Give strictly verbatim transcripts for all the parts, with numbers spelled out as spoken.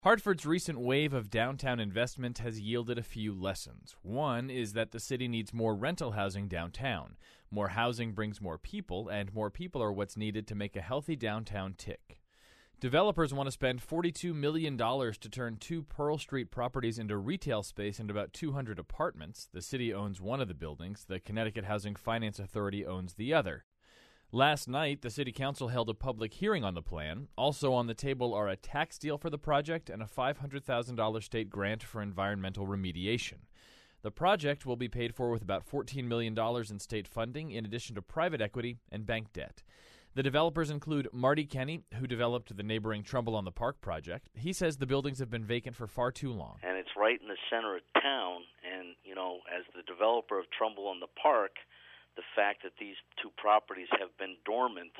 Hartford's recent wave of downtown investment has yielded a few lessons. One is that the city needs more rental housing downtown. More housing brings more people, and more people are what's needed to make a healthy downtown tick. Developers want to spend forty-two million dollars to turn two Pearl Street properties into retail space and about two hundred apartments. The city owns one of the buildings. The Connecticut Housing Finance Authority owns the other. Last night, the City Council held a public hearing on the plan. Also on the table are a tax deal for the project and a five hundred thousand dollars state grant for environmental remediation. The project will be paid for with about fourteen million dollars in state funding, in addition to private equity and bank debt. The developers include Marty Kenny, who developed the neighboring Trumbull on the Park project. He says the buildings have been vacant for far too long. And it's right in the center of town, and, you know, as the developer of Trumbull on the Park, the fact that these two properties have been dormant,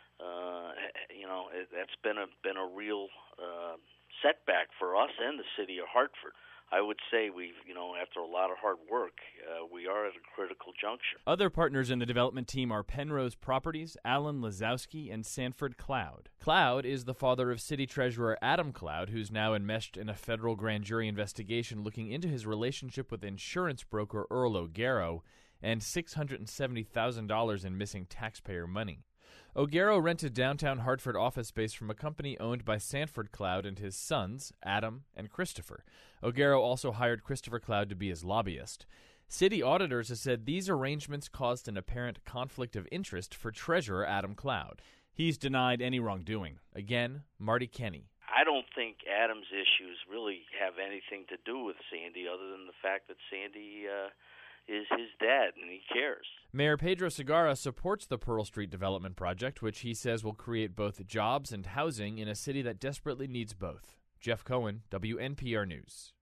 uh, you know, it, that's been a been a real uh, setback for us and the city of Hartford. I would say we've, you know, after a lot of hard work, uh, we are at a critical juncture. Other partners in the development team are Penrose Properties, Alan Lazowski, and Sanford Cloud. Cloud is the father of City Treasurer Adam Cloud, who's now enmeshed in a federal grand jury investigation looking into his relationship with insurance broker Earl O'Garo and six hundred seventy thousand dollars in missing taxpayer money. O'Garo rented downtown Hartford office space from a company owned by Sanford Cloud and his sons, Adam and Christopher. O'Garo also hired Christopher Cloud to be his lobbyist. City auditors have said these arrangements caused an apparent conflict of interest for Treasurer Adam Cloud. He's denied any wrongdoing. Again, Marty Kenny. I don't think Adam's issues really have anything to do with Sandy other than the fact that Sandy uh, is his dad and he cares. Mayor Pedro Segarra supports the Pearl Street development project, which he says will create both jobs and housing in a city that desperately needs both. Jeff Cohen, W N P R News.